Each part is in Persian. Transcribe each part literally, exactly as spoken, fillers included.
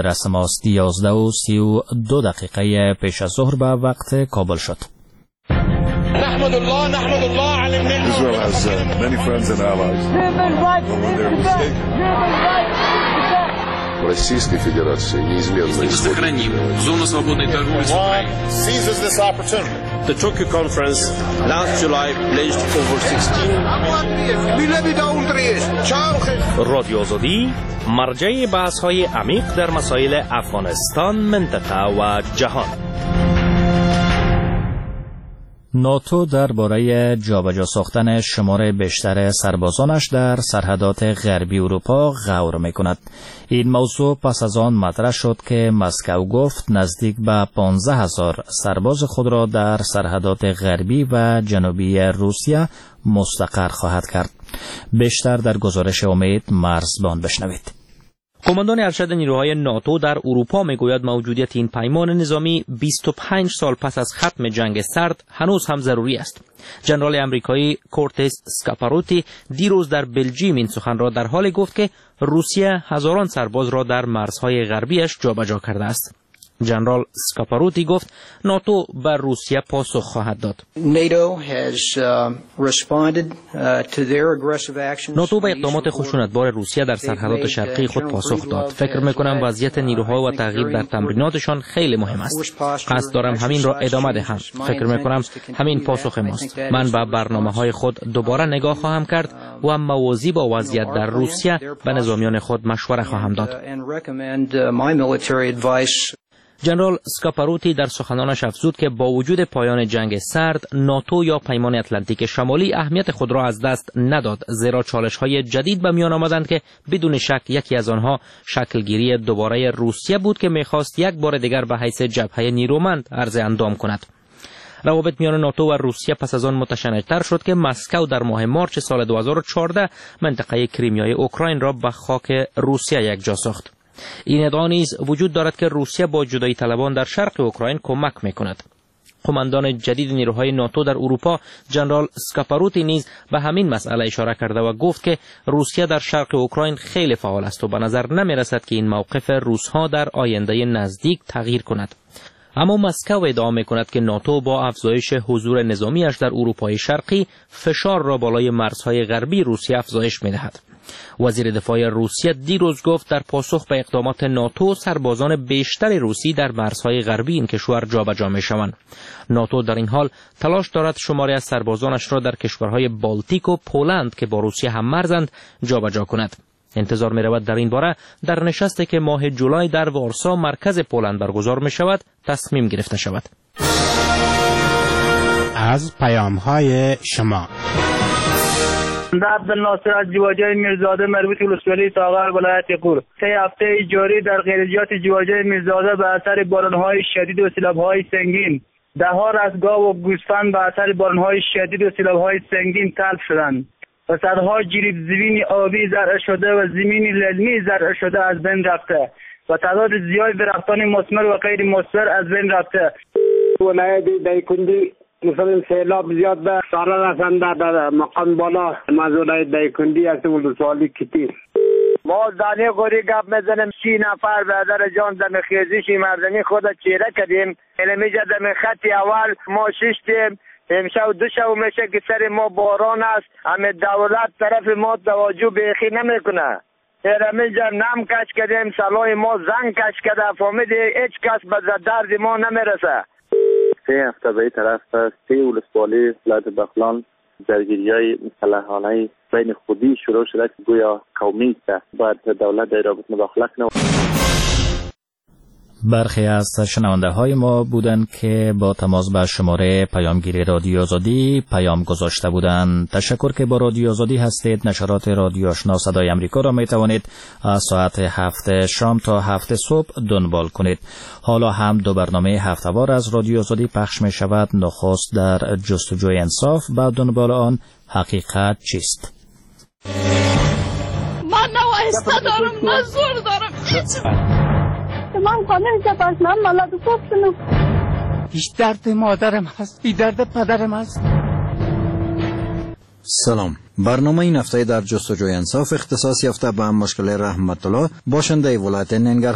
رسم است یازده و سی و دو دقیقه پیش از ظهر به وقت کابل شد. نحمد الله نحمد الله على النعمة. Israel has uh, many friends and allies. Российской Федерации неизменно сохраним зону свободной торговли с Украиной. Seizes this opportunity. The Tokyo conference last July pledged over sixteen. رادیو آزادی مرجع بحث‌های عمیق در مسائل افغانستان، منطقه و جهان. ناتو درباره جابجا ساختن شمار بیشتر سربازانش در سرحدات غربی اروپا غور می‌کند. این موضوع پس از آن مطرح شد که مسکو گفت نزدیک به پانزده هزار سرباز خود را در سرحدات غربی و جنوبی روسیه مستقر خواهد کرد. بیشتر در گزارش امید مرزبان بشنوید. قماندان ارشد نیروهای ناتو در اروپا میگوید موجودیت این پیمان نظامی بیست و پنج سال پس از ختم جنگ سرد هنوز هم ضروری است. ژنرال امریکایی کورتس اسکاپاروتی دیروز در بلژیم این سخن را در حالی گفت که روسیه هزاران سرباز را در مرزهای غربیش جابجا کرده است. ژنرال اسکاپاروتی گفت ناتو بر روسیه پاسخ خواهد داد. ناتو به اقدامات خشونتبار روسیه در سرحدات شرقی خود پاسخ داد. فکر میکنم وضعیت نیروها و تغییر در تمریناتشان خیلی مهم است. قصد دارم همین را ادامه دهم. فکر میکنم همین پاسخ ماست. من به برنامه‌های خود دوباره نگاه خواهم کرد و موازی با وضعیت در روسیه به نظامیان خود مشوره خواهم داد. ژنرال اسکاپاروتی در سخنانش افزود که با وجود پایان جنگ سرد، ناتو یا پیمان اتلانتیک شمالی اهمیت خود را از دست نداد، زیرا چالش‌های جدید به میان آمدند که بدون شک یکی از آنها شکلگیری دوباره روسیه بود که می‌خواست یک بار دیگر به حیث جبهه نیرومند عرض اندام کند. روابط میان ناتو و روسیه پس از آن متشنج‌تر شد که مسکو در ماه مارچ سال دو هزار و چهارده منطقه کریمیای اوکراین را به خاک روسیه یکجا ساخت. این ادعا نیز وجود دارد که روسیه با جدایی طلبان در شرق اوکراین کمک می‌کند. قماندان جدید نیروهای ناتو در اروپا ژنرال اسکاپاروتی نیز به همین مسئله اشاره کرده و گفت که روسیه در شرق اوکراین خیلی فعال است و به نظر نمی‌رسد که این موقف روس‌ها در آینده نزدیک تغییر کند. اما مسکو ادعا می‌کند که ناتو با افزایش حضور نظامیش در اروپای شرقی فشار را بالای مرزهای غربی روسیه افزایش می‌دهد. وزیر دفاع روسیه دیروز گفت در پاسخ به اقدامات ناتو سربازان بیشتر روسی در مرزهای غربی این کشور جابجا می‌شوند. ناتو در این حال تلاش دارد شماری از سربازانش را در کشورهای بالتیک و پولند که با روسیه هم مرزند جابجا کند. انتظار می رود در این باره در نشستی که ماه جولای در وارسا مرکز پولند برگزار می شود تصمیم گرفته شود. از پیام‌های شما عبدالناصر از جواجه میرزاده مربوط ولسوالی ساغر ولایت قور. طی هفته جاری در خیریات جواجه میرزاده به اثر باران‌های شدید و سیلاب‌های سنگین ده‌ها رستگاه و گوسفند به اثر باران‌های شدید و سیلاب‌های سنگین تلف شدند و صدها جریب زمین آبی زرع شده و زمین للمی زرع شده از بین رفته و تعداد زیاد درختان مثمر و غیر مثمر از بین رفته. ولایت دایکندی مثلا سیلاب زیاد به سارا رسنده در مقام بالا مزولای دایکندی از ولسوالی کتی. ما دانه غوری گپ میزنیم سی نفر برادر جان دم خیزشی مردمی خود چیره کردیم. علمی جدم خط اول ما ششتیم. امشب دو شب میشه که سر ما باران است، همه دولت طرف ما توجه بیخی نمیکنه. ارمی جا نم کش کردیم، سلای ما زنگ کش کرده، فهمیدی هیچ کس به درد ما نمیرسه. سه هفته به این طرف سه ولسوالی ولایت بغلان درگیری‌های مسلحانه بین خودی شروع شده که گویا قومی است، باید دولت در رابطه مداخله کنه. برخی از شنونده های ما بودند که با تماس به شماره پیامگیری رادیو آزادی پیام گذاشته بودند. تشکر که با رادیو آزادی هستید. نشرات رادیو آشنا صدای امریکا را می توانید از ساعت هفت شام تا هفت صبح دنبال کنید. حالا هم دو برنامه هفته‌وار از رادیو آزادی پخش می شود. نخست در جستجوی انصاف، بعد دنبال آن حقیقت چیست. من نه وایسته دارم نه زور دارم. من قانون جباز من مالاد خوب شنو. هیچ درد مادرم هست، هیچ درد پدرم هست. سلام. برنامه این هفته در جستجوی انصاف اختصاص یافته به مشکل رحمت الله باشنده ولایت ننگرهار.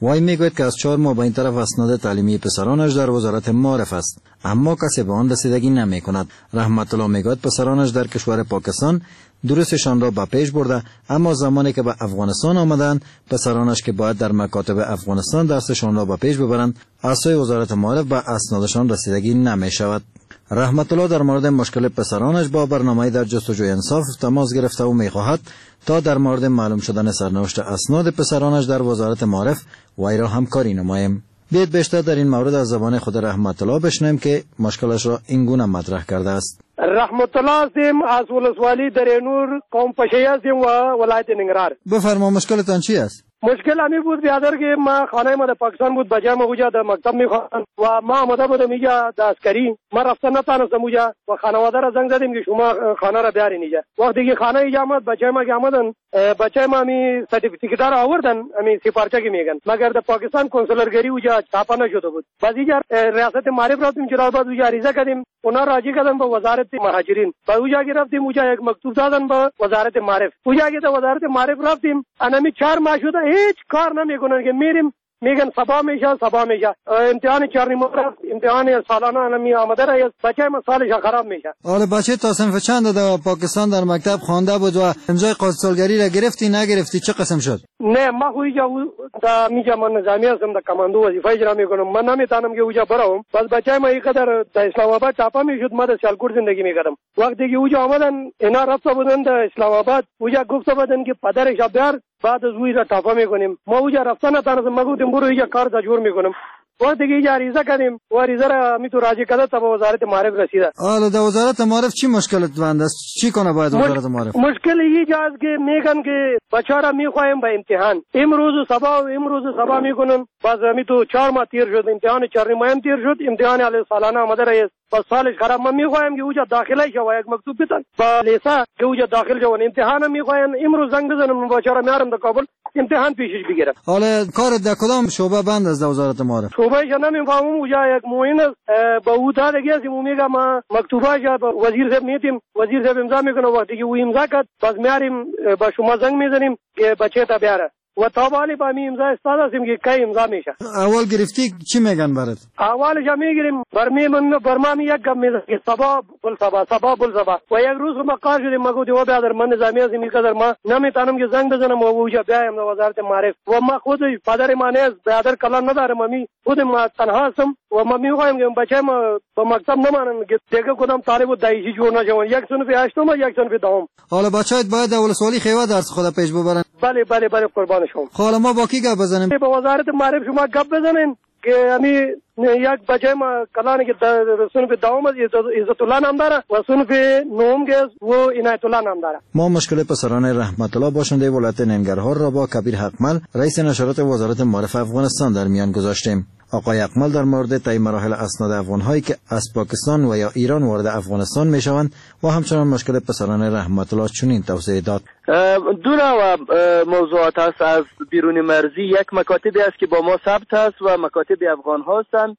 وای میگوید که از چهار ماه به این طرف اسناد تعلیمی پسرانش در وزارت معارف است، اما کسی به آن رسیدگی نمی کند. رحمت الله میگوید پسرانش در کشور پاکستان دروسشان را به پیش برده، اما زمانی که به افغانستان آمدند پسرانش که باید در مکاتب افغانستان درسشان را به پیش ببرند از سوی وزارت معارف به اسنادشان رسیدگی نمی شود. رحمت الله در مورد مشکل پسرانش با برنامه در جستجوی انصاف تماس گرفته و میخواهد تا در مورد معلوم شدن سرنوشت اسناد پسرانش در وزارت معارف وی را همکاری نماییم. بیایید بیشتر در این مورد از زبان خود رحمت الله بشنویم که مشکلش را این گونه مطرح کرده است. رحمت الله هستیم از ولسوالی درینور قوم پشهی هستیم و ولایت ننگرهار. بفرما مشکلتان چی است؟ مشکل همی بود بیادر که ما خانه ما در پاکستان بود، بچه ما اوجا در مکتب میخواند و ما آمده بودم اینجا در عسکری. ما رفتن نتانستم اوجا و خانواده را زنگ زدیم که شما خانه را بیارین اینجا. وقتی که خانه اینجا آمد بچه ما که آمدن، بچه ما می سرتیفیکیت را آوردن، امی سفارچه که میگن، مگر در پاکستان کنسولرگری اوجا چاپا نشده بود. بعد اینجا ریاست معارف رفتیم، جلالآباد اوجا عریضه کردیم، اونا راضی کردن به وزارت مهاجرین. بعد اوجا که رفتیم اوجا یک مکتوب دادن به وزارت معارف. اوجا که در وزارت معارف رفتیم، انمی چهار ماه شده هیچ کار نمیکنن که میریم میگن سبا میشه سبا میشه امتحان چهارمی رفت، امتحان سالانه نمی آمده را بچه ما سالش خراب میشه. آره بچه تا صنف چند در پاکستان در مکتب خوانده بود و امضای قاصدسالگری را گرفتی نگرفتی چه قسم شد؟ نه ما خویجا دا میجا من نظامی هستم، در کماندو وظیفه اجرا میکنم، من نمیتونم که اوجا برام. بس بچه ما اینقدر در اسلام آباد چاپا میشد، ما در سیالکوٹ زندگی میکردم. وقتی که اوجا آمدن اینا رفته بودن در اسلام آباد، اوجا گفته بودن که پدرش بیار بعد از وی را تافا میکنیم. ما اوجا رفتن نتونستم، ما گفتیم برو اینجا کار تجور میکنم. وقتی که اینجا عریضه کردیم و عریضه را می تو راضی کرده تا به وزارت معارف رسیده. حالا در وزارت معارف چی مشکلت بنده است؟ چی کنه باید وزارت معارف؟ مشکل اینجا است که میگن که بچه را میخوایم به امتحان امروز و صبح و امروز و صبح میکنن. باز می تو چهار ماه تیر شد، امتحان چهارمی ماه تیر شد، امتحان علی سالانه آمده رئیس بس سالش خراب. ما میخوایم که اوجا داخله شو و یک مکتوب بدن با لیسا که اوجا داخل شو. امتحان میخوایم امروز زنگ بزنم بچه را میارم در کابل امتحان پیشش بگیرم. حالا کار در کدام شعبه بند از وزارت معارف؟ شعبه ش نمیفهمم. اوجا یک معین است با او داده گیسی میگه ما مکتوباش وزیر صاحب میتیم، وزیر صاحب امضا میکنه. وقتی که او امضا کرد بس میاریم با شما زنگ میزنیم که بچه تا بیاره و تابالی با می امضا استاد هستیم که کی امضا میشه. اول گرفتی چی میگن برات؟ اولش میگیریم برمی من برما می یک گم میزنه که صبا بل صبا صبا بل صبا و یک روز ما کار شدیم. ما گفتیم و برادر من نظامی هستم، اینقدر ما نمیتونم که زنگ بزنم و اوجا بیایم در وزارت معارف و ما خود پدر ما نیست، برادر کلان ندارم، ما خود ما تنها هستم و ما میخوایم که بچه ما با مکتب نمانن که دیگه کدام طالب دایشی جور نشون، یک صنف هشتم و یک صنف دهم. حالا بچه‌ات باید در ولسوالی خیوه درس خود پیش ببرن. بله بله بله قربان شما. حالا ما با کی گپ بزنیم؟ با وزارت معارف شما گپ بزنین که امی یک بچه ما کلانی که در صنف دهم است، عزت الله نام داره و صنف نهم که و عنایت الله نام داره. ما مشکل پسران رحمت الله باشنده ولایت ننگرهار را با کبیر حقمل رئیس نشرات وزارت معارف افغانستان در میان گذاشتیم. آقای حقمل در مورد طی مراحل اسناد افغان‌هایی که از پاکستان و یا ایران وارد افغانستان میشوند و همچنان مشکل پسران رحمت الله چنین توضیح داد. دو نوع موضوعات است از بیرون مرزی. یک مکاتبی است که با ما ثبت است و مکاتب افغان هستند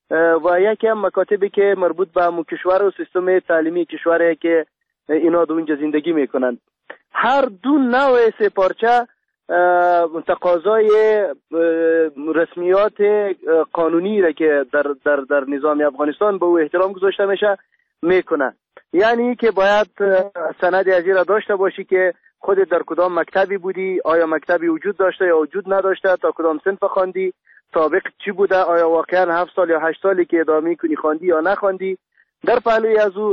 و یکی هم مکاتبی که مربوط به همون کشور و سیستم تعلیمی کشوری که اینا در اونجا زندگی میکنند. هر دو نوع سپارچه تقاضای رسمیات قانونی را که در در در نظام افغانستان به او احترام گذاشته میشه میکنه. یعنی که باید سند از این را داشته باشی که خودت در کدام مکتبی بودی، آیا مکتبی وجود داشته یا وجود نداشته، تا کدام صنف خواندی، سابق چی بوده، آیا واقعا هفت سال یا هشت سالی که ادامه کنی خواندی یا نخواندی. در پهلوی از او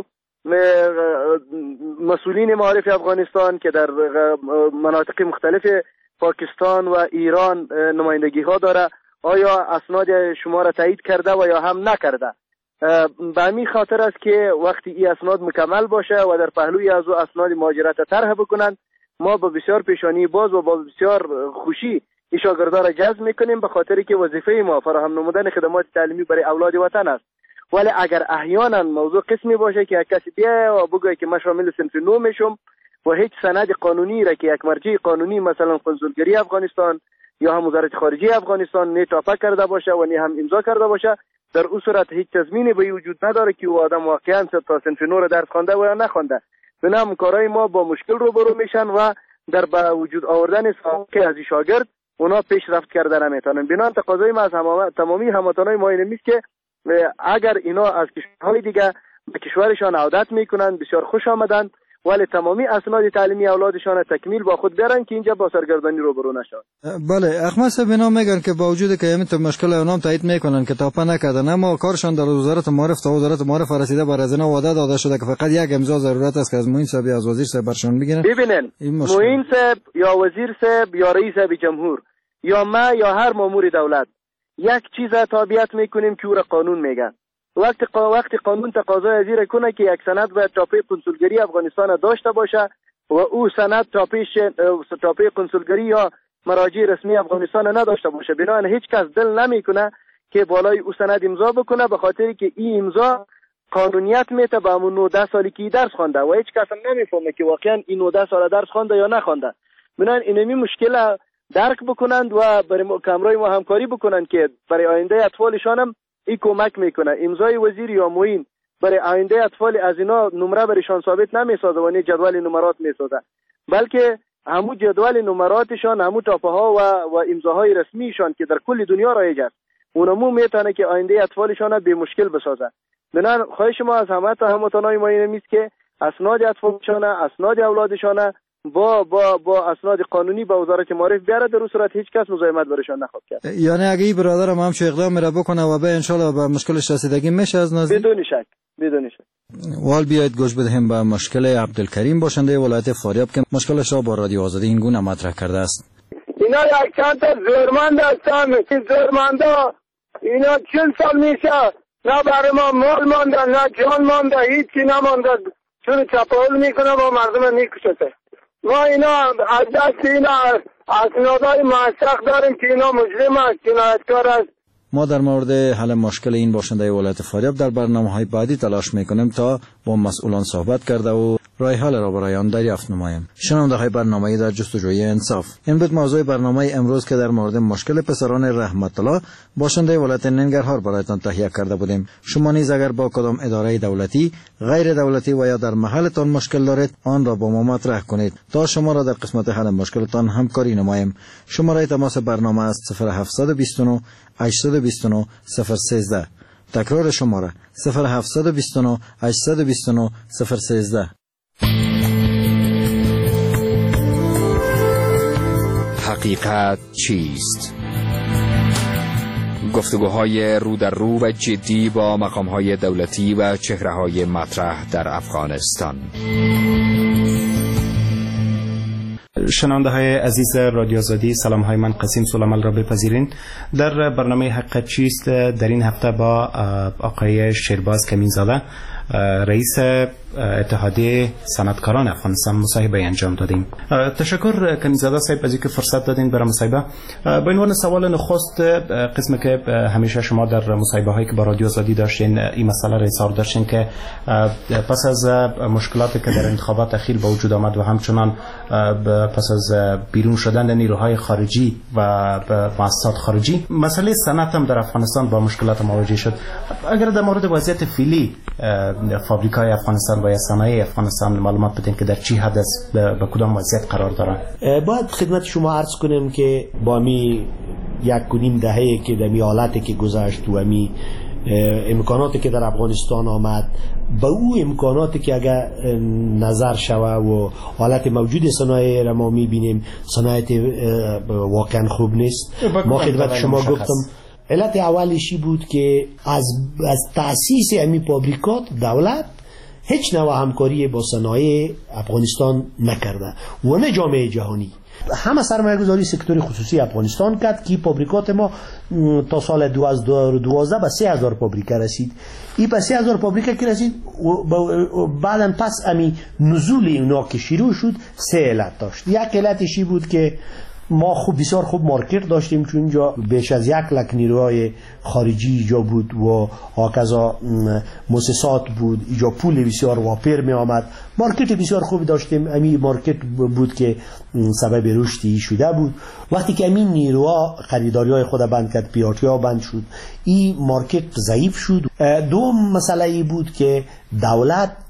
مسئولین معارف افغانستان که در مناطق مختلف پاکستان و ایران نمایندگی ها داره، آیا اسناد شما را تایید کرده و یا هم نکرده. به همین خاطر است که وقتی این اسناد مکمل باشه و در پهلوی از او اسناد مهاجرت طرح بکنن، ما با بسیار پیشانی باز و با بسیار خوشی این شاگردا را جذب میکنیم، به خاطری که وظیفه ما فراهم نمودن خدمات تعلیمی برای اولاد وطن است. ولی اگر احیانا موضوع قسمی باشه که کسی بیاید و بگه که من شامل صنف نو میشم و هیچ سند قانونی را که یک مرجع قانونی مثلا کنسولگری افغانستان یا هم وزارت خارجه افغانستان نه تافه کرده باشه و نه هم امضا کرده باشه، در اون صورت هیچ تضمینی به وجود نداره که او آدم واقعا تا صنف نو را درس خوانده و یا نخوانده. بنابراین کارهای ما با مشکل روبرو میشن و در با وجود آوردن سابقه از شاگرد اونا پیشرفت کرده نمیتونن. بنابراین تقاضای ما از همه تمامی هموطنان ما اینه میست که اگر اینا از کشورهای دیگه به کشورشان عودت میکنن بسیار خوش آمدن، ولی تمامی اسناد تعلیمی اولادشان تکمیل با خود بیارن که اینجا با سرگردانی روبرو نشن. بله احمد صاحب اینا میگن که با وجود که همین مشکل اونام تایید میکنن که تاپا نکردن، اما کارشان در وزارت معارف تا وزارت معارف رسیده بر از اینا وعده داده شده که فقط یک امضا ضرورت است که از معین صاحب یا از وزیر صاحب برشون بگیرن. ببینن معین صاحب یا وزیر صاحب یا رئیس جمهور یا ما یا هر مامور دولت یک چیز تابعیت میکنیم که او را قانون میگن. وقتی وقتی قانون تقاضای از این کنه که یک سند باید تاپه کنسولگری افغانستان داشته باشه و او سند تاپیش تاپه کنسولگری یا مراجع رسمی افغانستان نداشته باشه، بنابراین هیچ کس دل نمیکنه که بالای او سند امضا بکنه، به خاطر که این امضا قانونیت میته به همون نوده سالی که درس خوانده و هیچ کس هم نمیفهمه که واقعا این نوده سال درس خوانده یا نخوانده. بنابراین اینمی مشکل درک بکنند و برای کمرای ما همکاری بکنند که برای آینده اطفالشان هم این کمک میکنه. امضای وزیر یا معین برای آینده اطفال از اینا نمره برایشان ثابت نمیسازه و نه جدول نمرات میسازه، بلکه همو جدول نمراتشان، همو تاپه ها و و امضاهای رسمیشان که در کل دنیا رایج است، اونمو میتونه که آینده اطفالشان به مشکل بسازه. بنابراین خواهش ما از همه تا هموطنان ما اینه میست که اسناد اطفالشان، اسناد اولادشان با با با اسناد قانونی با وزارت معارف بیاره، در اون صورت هیچ کس مزاحمت برایشان نخواهد کرد. یعنی اگه این برادرم هم چه اقدام میره بکنه و به ان شاء الله به مشکلش رسیدگی میشه از نزدیک؟ بدون شک بدون شک. وال بیاید گوش بدهیم به مشکل عبدالکریم باشنده ولایت فاریاب که مشکلش را با رادیو آزادی این گونه مطرح کرده است. اینا یک چند تا زورمند هستن، این زورمندا اینا چند سال میشه نه برای ما مال مانده نه جان مانده، هیچی نمانده، چون چپاول میکنه با مردم میکشه. ما اینا از دست اینا اسنادای موثق داریم که اینا مجرم است، جنایتکار است. ما در مورد حل مشکل این باشنده ولایت فاریاب در برنامه‌های بعدی تلاش میکنیم تا با مسئولان صحبت کرده و راه حل را برای آن دریافت نماییم. شنونده‌های برنامه در جستجوی انصاف، این بود موضوع برنامه امروز که در مورد مشکل پسران رحمت الله باشنده ولایت ننگرهار برایتان تهیه کرده بودیم. شما نیز اگر با کدام اداره دولتی، غیر دولتی و یا در محلتان مشکل دارید، آن را با ما مطرح کنید تا شما را در قسمت حل مشکلتان همکاری نماییم. شماره تماس برنامه است صفر هفت دو نه هشت دو نه صفر یک سه. تکرار شماره صفر هفت دو نه هشت دو نه صفر یک سه. حقیقت چیست؟ گفتگوهای رو در رو و جدی با مقامهای دولتی و چهره‌های مطرح در افغانستان. شنونده های عزیز رادیو آزادی، سلام های من قسیم سلامل را بپذیرین. در برنامه حقیقت چیست در این هفته با آقای شیرباز کمینزاده رئیس اتحادیه صنعتکاران افغانستان مصاحبه انجام دادیم. تشکر کمینزاده صاحب از اینکه فرصت دادین برای مصاحبه. با عنوان سوال نخست، قسمی که همیشه شما در مصاحبه هایی که با رادیو آزادی داشتین این مسئله را اظهار داشتین که پس از مشکلاتی که در انتخابات اخیر به وجود آمد و همچنان پس از بیرون شدن نیروهای خارجی و مؤسسات خارجی، مسئله صنعت هم در افغانستان با مشکلات مواجه شد. اگر در مورد وضعیت فعلی فابریکای افغانستان و یا صنایع افغانستان معلومات بدین که در چی حد است، به کدام وضعیت قرار دارن؟ باید خدمت شما عرض کنم که با می یک کنیم دهه که در می حالتی که گذشت و می امکاناتی که در افغانستان آمد، با او امکاناتی که اگر نظر شوه و حالت موجود صنایع را ما می بینیم صنایع واقعا خوب نیست. ما خدمت شما گفتم علت اولشی بود که از از تأسیس امی فابریکات دولت هیچ نوع همکاری با صنایع افغانستان نکرده و نه جامعه جهانی. همه سرمایه گذاری سکتور خصوصی افغانستان کرد که فابریکات ما تا سال دو هزار و دوازده به سه هزار فابریکه رسید. این به سه هزار فابریکه که رسید بعدن پس امی نزول اینا که شروع شد سه علت داشت. یک علتشی بود که ما خوب بسیار خوب مارکت داشتیم، چون اینجا بیش از یک لک نیروهای خارجی اینجا بود و هاکذا مؤسسات بود، اینجا پول بسیار واپر می آمد، مارکت بسیار خوب داشتیم. همین مارکت بود که سبب رشدی شده بود. وقتی که همین نیروها خریداری های خود بند کرد، پیاتی ها بند شد، این مارکت ضعیف شد. دوم مسئله ای بود که دولت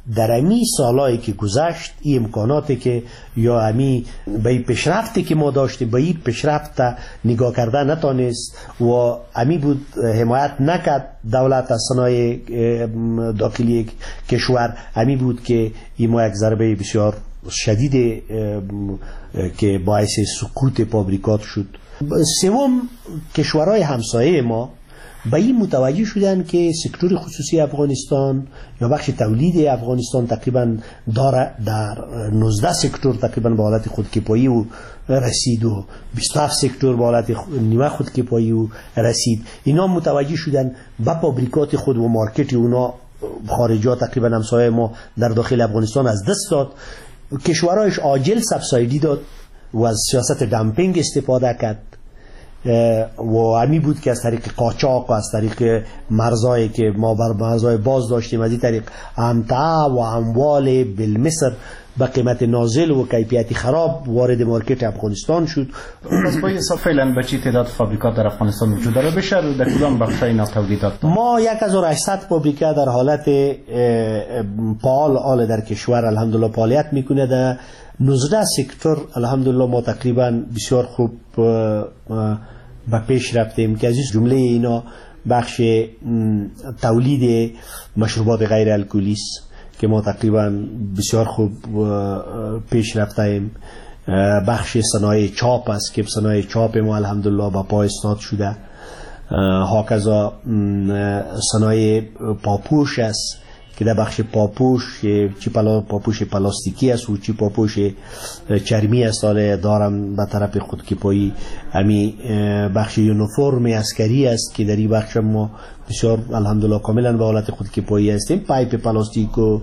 در امی سالایی که گذشت این امکاناتی که یا امی به این پیشرفتی که ما داشتیم به این پیشرفت نگاه کرده نتانست و امی بود حمایت نکرد دولت از صنایع داخلی کشور. امی بود که این ما یک ضربه بسیار شدید که باعث سقوط فابریکات شد. سوم کشورهای همسایه ما به این متوجه شدن که سکتور خصوصی افغانستان یا بخش تولید افغانستان تقریبا داره در نوزده سکتور تقریبا به حالت خودکفایی و رسید و بیست و هفت سکتور به حالت نیمه خودکفایی و رسید. اینا متوجه شدن به فابریکات خود و مارکت اونا خارجا تقریبا همسایه ما در داخل افغانستان از دست داد. کشورهایش عاجل سبسایدی داد و از سیاست دمپینگ استفاده کرد و همی بود که از طریق قاچاق و از طریق مرزایی که ما بر مرزای باز داشتیم از این طریق امتع و اموال بالمصر به قیمت نازل و کیفیتی خراب وارد مارکت افغانستان شد. پس با حساب فعلا به چه تعداد فابریکات در افغانستان موجود داره بشه و در کدام بخشای اینا تولیدات؟ ما یک هزار و هشتصد فابریکه در حالت فعال آل در کشور الحمدلله فعالیت میکنه. در نوزده سکتور الحمدلله ما تقریبا بسیار خوب به پیش رفتیم که از این جمله اینا بخش تولید مشروبات غیر الکلی است که ما تقریبا بسیار خوب پیش رفتیم. بخش صنایع چاپ است که صنایع چاپ ما الحمدلله با پا استاد شده. هاکذا صنایع پاپوش است که در بخش پاپوش چی پلا پاپوش پلاستیکی است و چی پاپوش چرمی است. حالا دارم به طرف خودکفایی امی بخش یونیفرم عسکری است که در این بخش ما بسیار الحمدلله کاملا به حالت خودکفایی هستیم. پایپ پلاستیک و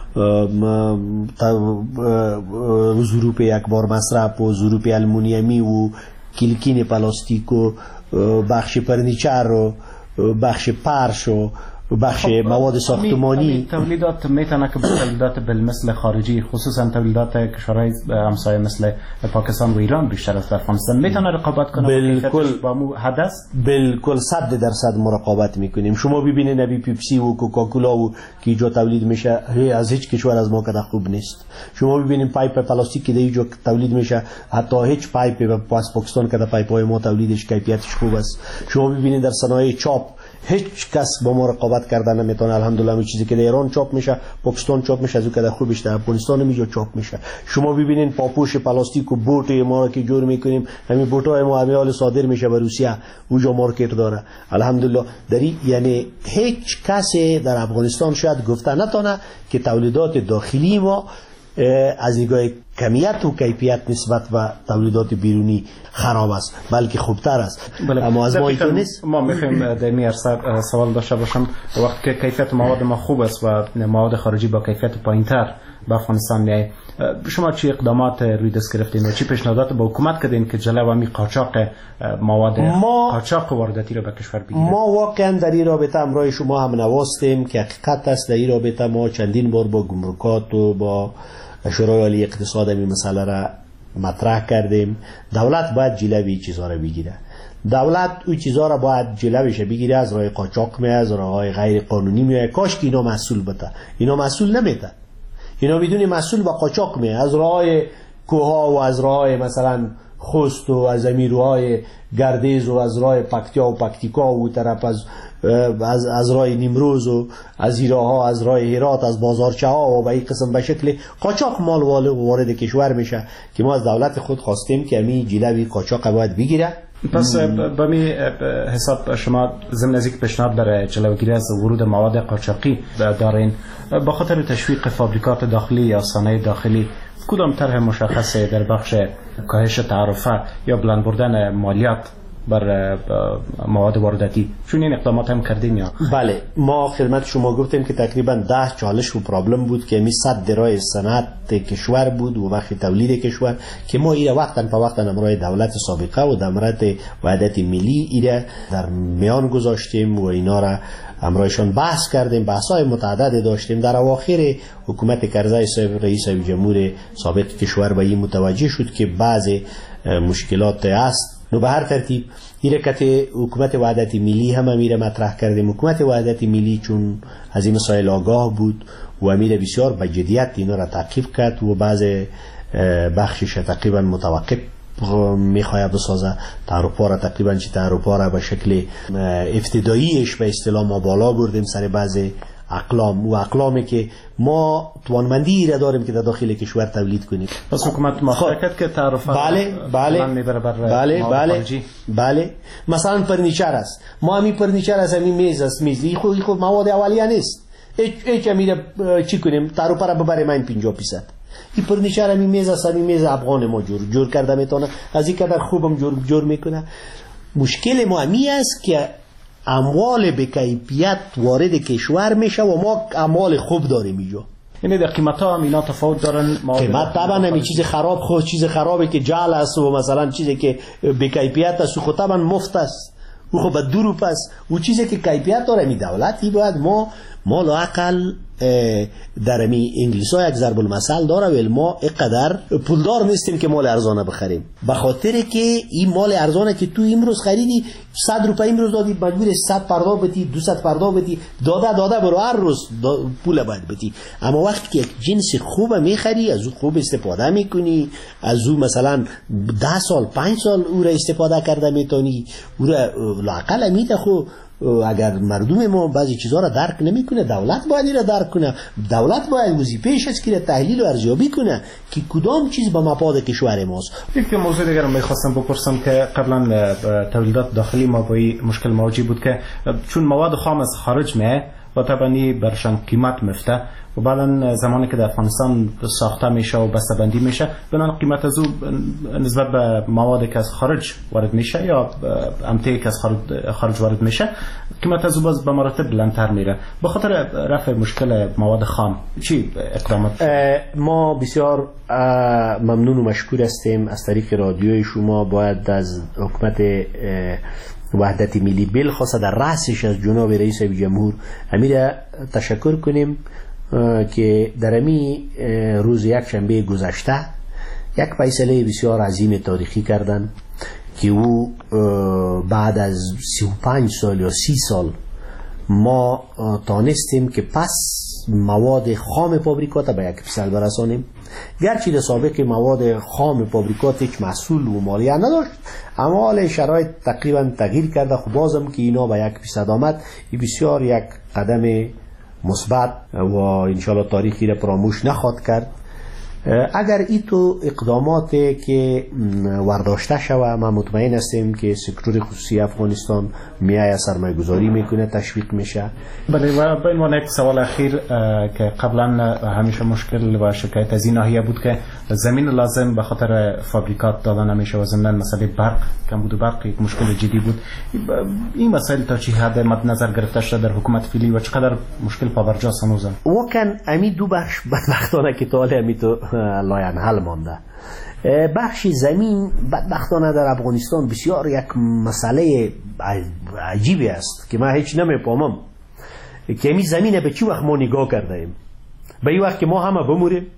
ظروف یک بار مصرف و ظروف المونیمی و کلکین پلاستیک و بخش فرنیچر و بخش فرش و بخش مواد ساختمانی. تولیدات میتونه که تولیدات بالمثل خارجی خصوصا تولیدات کشورهای همسایه مثل پاکستان و ایران بیشتر از افغانستان میتونه رقابت کنه؟ بالکل با مو حدث بالکل صد درصد ما رقابت میکنیم. شما ببینید نبی پیپسی و کوکاکولا و که اینجا تولید میشه از هیچ کشور از ما که خوب نیست. شما ببینید پایپ پلاستیک که اینجا تولید میشه حتی هیچ پایپ پاس پاکستان که در پایپ های ما تولیدش کیفیتش خوب است. شما ببینید در صنایع چاپ هیچ کس با ما رقابت کردن نمیتونه. الحمدلله همین چیزی که در ایران چاپ میشه پاکستان چاپ میشه از اون که خوبش در افغانستان میجا چاپ میشه. شما ببینید پاپوش پلاستیک و بوت ما که جور میکنیم همین بوتای ما امیال صادر میشه به روسیه اونجا مارکت داره الحمدلله. دری یعنی هیچ کسی در افغانستان شاید گفته نتونه که تولیدات داخلی ما از نگاه کمیت و کیفیت نسبت و تولیدات بیرونی خراب است بلکه خوبتر است. اما از ما اینطور نیست. ما میخوایم در این عرصه سوال داشته باشم. وقتی که کیفیت مواد ما خوب است و مواد خارجی با کیفیت پایینتر به افغانستان میاد، شما چی اقدامات روی دست گرفتین و چی پیشنهادات به حکومت کردین که جلو همین قاچاق مواد ما قاچاق وارداتی رو به کشور بگیره؟ ما واقعا در این رابطه همراه شما هم نواستیم که حقیقت است. در این رابطه ما چندین بار با گمرکات و با شورای عالی اقتصاد این مسئله را مطرح کردیم. دولت باید جلوی چیزا را بگیره. دولت اون چیزا را باید جلوش بگیره. از راه قاچاق می از راه غیر قانونی می. کاش که اینا مسئول بته. اینا مسئول نمیته. اینا بدون مسئول با قاچاق می از راه کوها و از راه مثلا خوست و از امیروهای گردیز و از راه پکتیا و پکتیکا و طرف از از از راه نیمروز و از ایراها از راه هرات از بازارچه ها و به این قسم به شکل قاچاق مال وارد کشور میشه که ما از دولت خود خواستیم که همین جلوی قاچاق باید بگیره. پس به می حساب شما ضمن از یک پیشنهاد برای جلوگیری از ورود مواد قاچاقی دارین با خاطر تشویق فابریکات داخلی یا صنایع داخلی کدام طرح مشخصه در بخش کاهش تعرفه یا بلند بردن مالیات بر مواد وارداتی چون این اقدامات هم کردیم یا؟ بله ما خدمت شما گفتیم که تقریبا ده چالش و پرابلم بود که می صد درای صنعت کشور بود و بخش تولید کشور که ما ایره وقتا په وقتا امرای دولت سابقه و دمرت وحدت ملی ایره در میان گذاشتیم و اینا را امرایشان بحث کردیم. بحث‌های متعدد داشتیم. در اواخر حکومت کرزی صاحب رئیس جمهور سابق کشور به این متوجه شد که بعض مشکلات است نو به هر ترتیب حرکت حکومت وحدت ملی هم امیر مطرح کردیم. حکومت وحدت ملی چون از این مسائل آگاه بود و امیر بسیار به جدیت اینا را تعقیب کرد و بعض بخشش تقریبا متوقف میخواه بسازه. تعرفه را تقریبا چی تعرفه را به شکل افتداییش به اصطلاح ما بالا بردیم سر بعض اقلام و اقلامی که ما توانمندی را داریم که در داخل کشور تولید کنیم. پس حکومت موافقت که تعرفه بله بله بله بله بله مثلا فرنیچر است، ما همین فرنیچر است، همین میز است، میز این خود خود مواد اولیه نیست، هیچ امیر چی کنیم تعرفه را ببریم این پنجاه درصد. این فرنیچر همین میز است، همین میز افغان ما جور جور کرده میتونه، از این قدر خوبم جور جور میکنه. مشکل ما همی است که اموال به کیفیت وارد کشور میشه و ما اموال خوب داریم اینجا. یعنی در قیمت ها هم اینا تفاوت دارن. قیمت طبعا همین چیز خراب خود چیز خرابه که جعل است و مثلا چیزی که به کیفیت است خود طبعا مفت است و خب دو روپیه است. و چیزی که کیفیت داره می دولتی باید ما ما لااقل در امی انگلیس ها یک ضرب المثل داره ولی ما اینقدر پولدار نیستیم که مال ارزانه بخریم، به خاطر که این مال ارزانه که تو امروز خریدی صد روپیه امروز دادی مجبور صد پرداخت بدی، دویست پرداخت بدی، داده داده برو هر روز پول باید بدی. اما وقتی که یک جنس خوب میخری از او خوب استفاده میکنی، از او مثلا ده سال پنج سال او را استفاده کرده میتونی، او را لااقل میده. خو اگر مردم ما بعضی چیزها را درک نمیکنه، دولت باید را درک کنه. دولت باید وظیفه‌اش است که تحلیل و ارزیابی کنه که کدام چیز به مفاد کشور ماست. یک موضوع دیگر رو می‌خواستم بپرسم که قبلا تولیدات داخلی ما با این مشکل مواجه بود که چون مواد خام از خارج میه و طبعا برشان قیمت مفته و بعدا زمانی که در افغانستان ساخته میشه و بسته‌بندی میشه بنان قیمت از او نسبت به موادی که از خارج وارد میشه یا امتیازی که از خارج وارد میشه قیمت از او باز به مراتب بلندتر میره. به خاطر رفع مشکل مواد خام چی اقدامات؟ ما بسیار ممنون و مشکور هستیم از طریق رادیوی شما. باید از حکومت وحدت ملی بالخاصه در رأسش از جناب رئیس جمهور امیر تشکر کنیم که در امی روز یک شنبه گذشته یک فیصله بسیار عظیم تاریخی کردن که او بعد از سی و پنج سال یا سی سال ما تانستیم که پس مواد خام فابریکات به یک فیصد برسانیم. گرچه در سابق مواد خام فابریکات هیچ محصول و مالیه نداشت اما حال شرایط تقریبا تغییر کرده. خب بازم که اینا به یک فیصد آمد این بسیار یک قدم مثبت و انشاءالله تاریخی را فراموش نخواهد کرد. اگر این تو اقداماتی که ورداشته شود ما مطمئن هستیم که سکتور خصوصی افغانستان میای سرمایه گذاری میکنه، تشویق میشه. بله و به عنوان یک سوال اخیر که قبلا همیشه مشکل و شکایت از این ناحیه بود که زمین لازم به خاطر فابریکات دادن نمیشه و ضمن مسئله برق کمبود برق یک مشکل جدی بود. این مسائل تا چه حد مد نظر گرفته شده در حکومت فعلی و چقدر مشکل پابرجاست هنوز؟ واقعا امی دو بخش بدبختانه که تا حالا امی تو لاینحل مانده. بخش زمین بدبختانه در افغانستان بسیار یک مسئله عجیبی است که من هیچ نمیفهمم که این زمین به چی وقت ما نگاه کرده ایم. به این وقت که ما همه بموریم،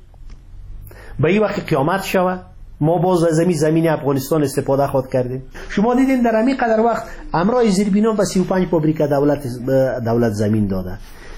به این وقت قیامت شود ما باز از زمین زمین افغانستان استفاده خواهد کردیم. شما دیدین در همین قدر وقت امرای زیربنان به سی و پنج فابریکه دولت دولت زمین داده.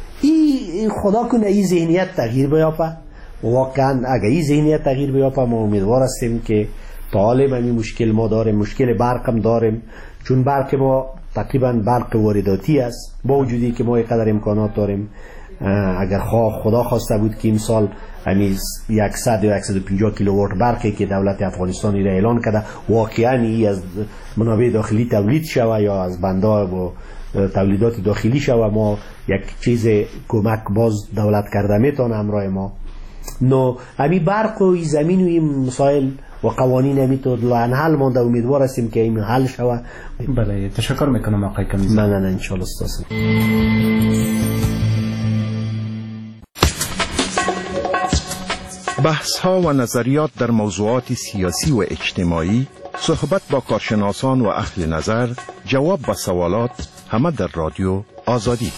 این خدا کنه این ذهنیت تغییر بیافته. واقعا اگر این ذهنیت تغییر بیافته ما امیدوار هستیم که طالب همین مشکل ما داریم، مشکل برق هم داریم چون برق ما تقریبا برق وارداتی است با وجودی که ما اینقدر امکانات داریم. اگر خواه خدا خواسته بود که این سال همین صد یا صد و پنجاه کیلووات برقی که دولت افغانستان را اعلان کرده واقعا ای از منابع داخلی تولید شود یا از بنده و تولیدات داخلی شود ما یک چیز کمک باز دولت کرده میتونه همراه ما. نو همین برق و زمین و این مسائل و قوانین همیتون لعن حل مانده. امیدوار هستیم که این حل شود. بله تشکر میکنم آقای کمیزی. من نه انشالله استاسم. بحث ها و نظریات در موضوعات سیاسی و اجتماعی، صحبت با کارشناسان و اهل نظر، جواب به سوالات، همه در رادیو آزادی.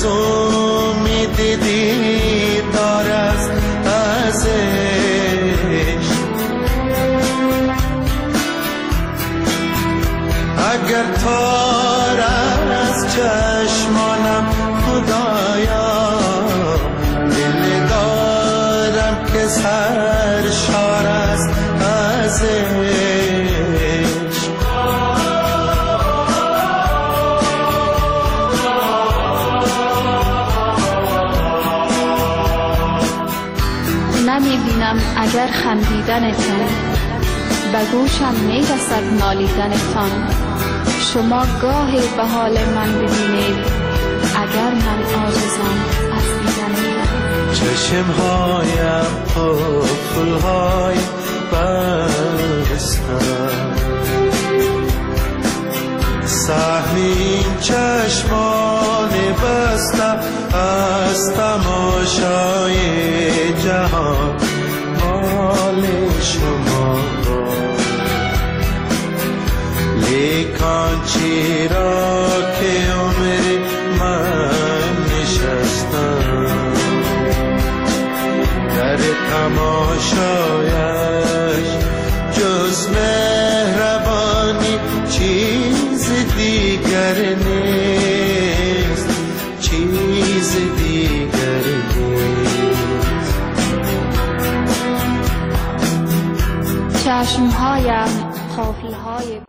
از امید دیدار است از عشق. اگر تار از چشمانم خدایا دل دارم که سرشار است از عشق. نمی بینم اگر خندیدنتان، به گوشم می رسد نالیدنتان. شما گاهی به حال من ببینید اگر من عاجزم از دیدنتان. چشمهایم قفل‌های بستم، سهم این چشمان بسته از تماشای جهان مال شما. لیکن چرا که عمر من نشستم در تماشایش، جز مهربانی چیز دیگر نیست، چیز دیگر نیست. چشمهایم